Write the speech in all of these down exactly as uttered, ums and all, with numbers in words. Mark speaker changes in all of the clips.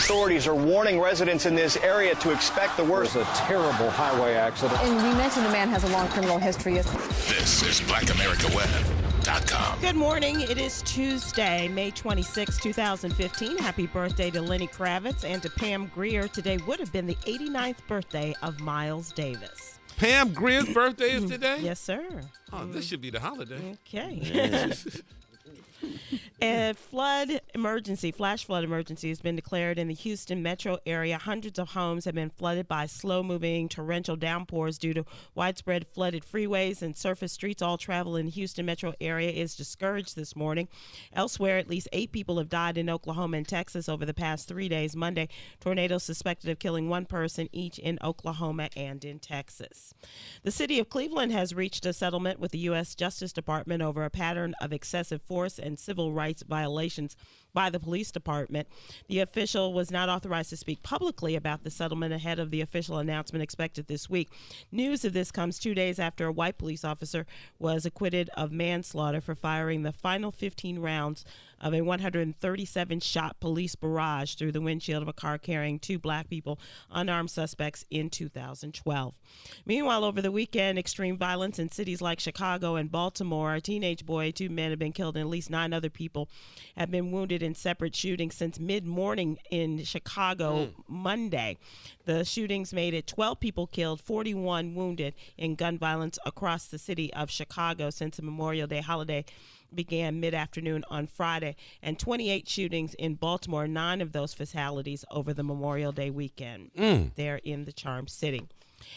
Speaker 1: Authorities are warning residents in this area to expect the worst.
Speaker 2: It was a terrible highway accident.
Speaker 3: And we mentioned the man has a long criminal history.
Speaker 4: This is Black America Web dot com.
Speaker 5: Good morning. It is Tuesday, May twenty-sixth, twenty fifteen. Happy birthday to Lenny Kravitz and to Pam Grier. Today would have been the eighty-ninth birthday of Miles Davis.
Speaker 6: Pam Grier's birthday is today?
Speaker 5: Yes, sir.
Speaker 6: Oh, this should be the holiday.
Speaker 5: Okay. A flood emergency, flash flood emergency has been declared in the Houston metro area. Hundreds of homes have been flooded by slow-moving torrential downpours due to widespread flooded freeways and surface streets. All travel in the Houston metro area is discouraged this morning. Elsewhere, at least eight people have died in Oklahoma and Texas over the past three days. Monday, tornadoes suspected of killing one person each in Oklahoma and in Texas. The city of Cleveland has reached a settlement with the U S Justice Department over a pattern of excessive force and civil rights violations by the police department. The official was not authorized to speak publicly about the settlement ahead of the official announcement expected this week. News of this comes two days after a white police officer was acquitted of manslaughter for firing the final fifteen rounds of a one hundred thirty-seven shot police barrage through the windshield of a car carrying two black people, unarmed suspects, in two thousand twelve. Meanwhile, over the weekend, extreme violence in cities like Chicago and Baltimore. A teenage boy, two men have been killed, and at least nine other people have been wounded in separate shootings since mid-morning in Chicago mm. Monday. The shootings made it twelve people killed, forty-one wounded in gun violence across the city of Chicago since the Memorial Day holiday began mid-afternoon on Friday, and twenty-eight shootings in Baltimore, nine of those fatalities over the Memorial Day weekend mm. there in the Charm City.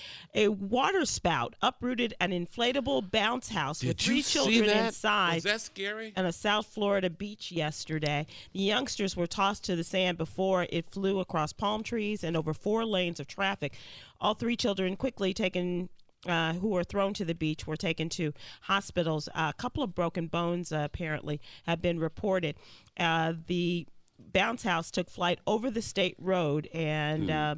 Speaker 5: A water spout uprooted an inflatable bounce house
Speaker 6: Did
Speaker 5: with three children inside.
Speaker 6: Was that scary?
Speaker 5: On a South Florida beach yesterday. The youngsters were tossed to the sand before it flew across palm trees and over four lanes of traffic. All three children quickly taken Uh, who were thrown to the beach were taken to hospitals. Uh, a couple of broken bones uh, apparently have been reported. Uh, the bounce house took flight over the state road, and mm. uh,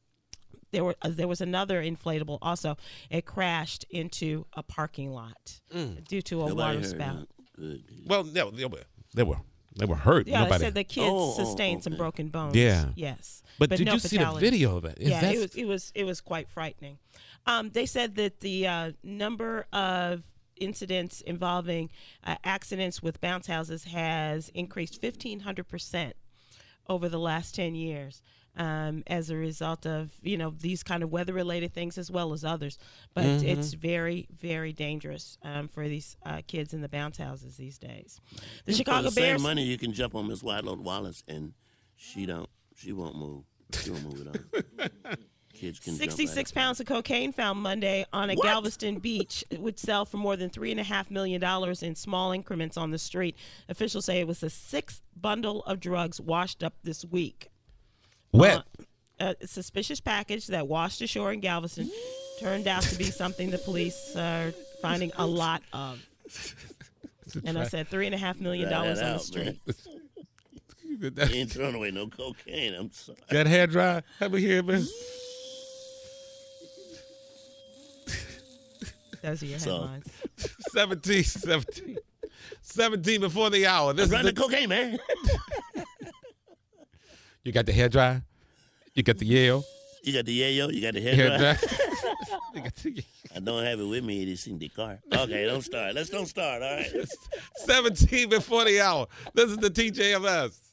Speaker 5: there were uh, there was another inflatable also. It crashed into a parking lot mm. due to a
Speaker 7: Nobody
Speaker 5: water
Speaker 7: heard
Speaker 5: spout.
Speaker 7: Good.
Speaker 6: Well, no, they were they were they were hurt.
Speaker 5: Yeah,
Speaker 6: Nobody.
Speaker 5: they said the kids
Speaker 7: Oh, oh,
Speaker 5: sustained
Speaker 7: okay.
Speaker 5: some broken bones.
Speaker 6: Yeah.
Speaker 5: Yes.
Speaker 6: But,
Speaker 5: But
Speaker 6: did
Speaker 5: no
Speaker 6: you see the
Speaker 5: fatalities.
Speaker 6: video of it? Is
Speaker 5: Yeah,
Speaker 6: that
Speaker 5: it was it was it was quite frightening. Um, they said that the uh, number of incidents involving uh, accidents with bounce houses has increased fifteen hundred percent over the last ten years um, as a result of, you know, these kind of weather-related things as well as others. But mm-hmm. it's very, very dangerous um, for these uh, kids in the bounce houses these days. The
Speaker 7: For
Speaker 5: Chicago
Speaker 7: the same
Speaker 5: Bears.
Speaker 7: money, you can jump on Miss Whiteload Wallace, and she don't. She won't move. She won't move it on. Kids can
Speaker 5: sixty-six
Speaker 7: jump right
Speaker 5: pounds of cocaine found Monday on a
Speaker 7: What?
Speaker 5: Galveston beach would sell for more than three and a half million dollars in small increments on the street. Officials say it was the sixth bundle of drugs washed up this week.
Speaker 6: Wet.
Speaker 5: Uh, a suspicious package that washed ashore in Galveston turned out to be something the police are finding a lot of. And I said three and a half million dollars on the
Speaker 7: out,
Speaker 5: street.
Speaker 7: You ain't throwing away no cocaine. I'm sorry.
Speaker 6: Got hair dry? Have a here, man.
Speaker 5: Those are your
Speaker 7: So-
Speaker 5: headlines.
Speaker 6: seventeen, seventeen, seventeen before the hour. This
Speaker 7: Run
Speaker 6: is
Speaker 7: the
Speaker 6: the,
Speaker 7: cocaine, man.
Speaker 6: you got the hair dry? You got the Yale?
Speaker 7: You got the yayo. You got the hair
Speaker 6: Hair
Speaker 7: dry.
Speaker 6: dry? You got the-
Speaker 7: I don't have it with me. It's in the car. Okay, don't start. Let's don't start. All right.
Speaker 6: seventeen before the hour. This is the T J M S.